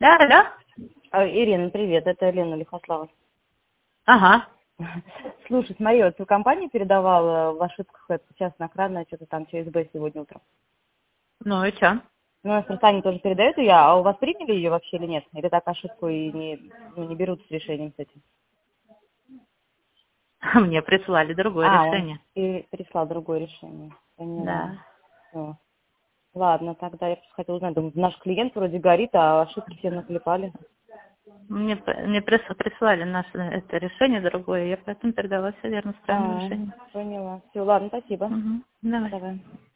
Да, да. Ирина, привет, это Лена Лихослава. Ага. Слушай, смотри, вот твою компанию передавала в ошибках, это частная охрана, что-то там ЧСБ сегодня утром. Ну и чё? Ну, Сансане тоже передает ее, а у вас приняли ее вообще или нет? Или так ошибку и не берут с решением с этим? Мне прислали другое Он решение. прислал другое решение. Поняла. Да. Всё. Ладно, тогда я просто хотела узнать, думаю, наш клиент вроде горит, а ошибки все наклепали. Мне прислали наше это решение другое, я поэтому передала все верно, с правильным решением. Поняла. Все, ладно, спасибо. Угу. Давай. Давай.